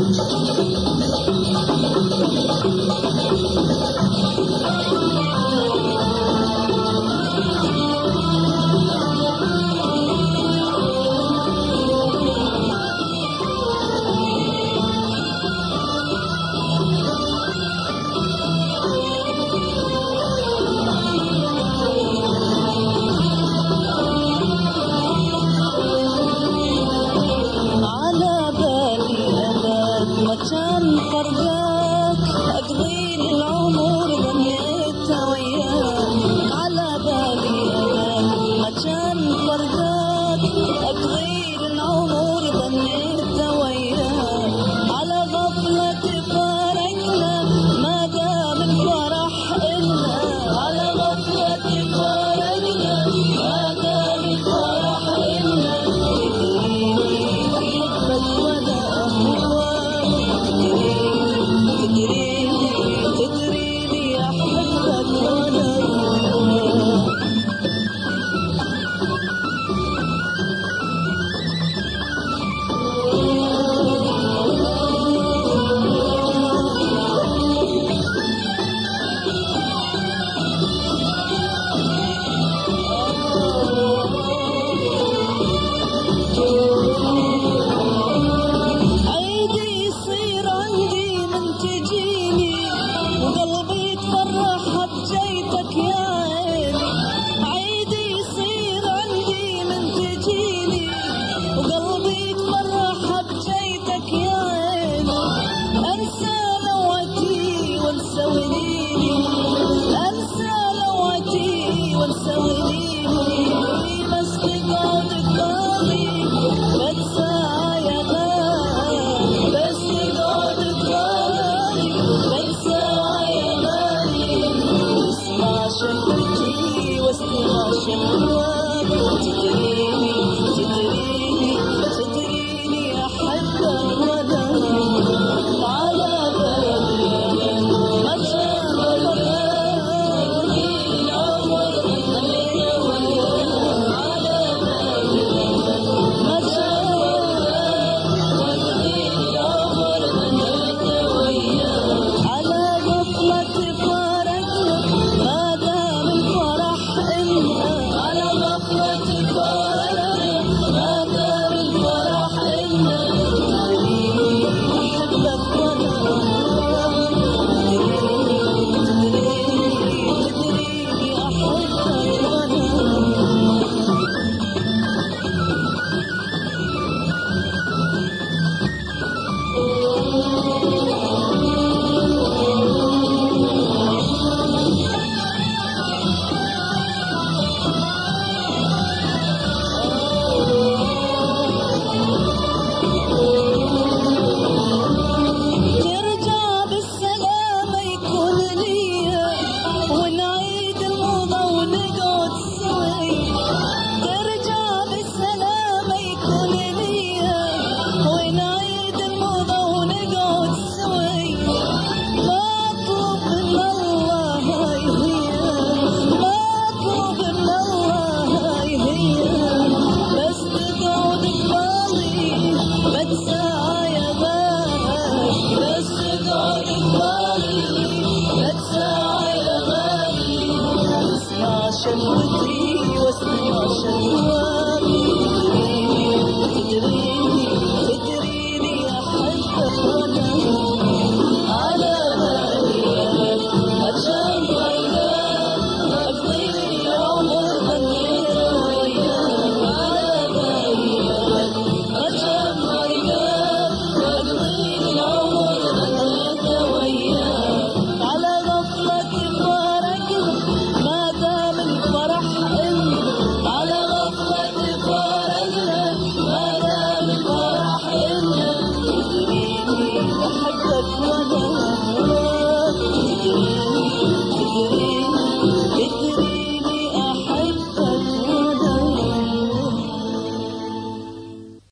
كان فرقاك أقضي العمر ظنيتها وياك، على بالي أنا ما كان فرقاك أقضي العمر ظنيتها وياك، على غفلة فارقنا ما دام الفرح إلنا، على غفلة فارقنا ما دام الفرح إلنا، أحبك وأنا تدريني أحبك وأنا عيدي يصير عندي من تجيني وقلبي يتفرح بجيتك يا عيني، عيدي يصير عندي من تجيني وقلبي يتفرح بجيتك يا عيني، انسى لوعتي وانسى ونيني، انسى لوعتي وانسى ونيني، بس تقعد تقاضي بنسى يا غالي، بس تقعد تقاضي بنسى يا غالي، اسمع شكوتي واستمع شكواك، تدري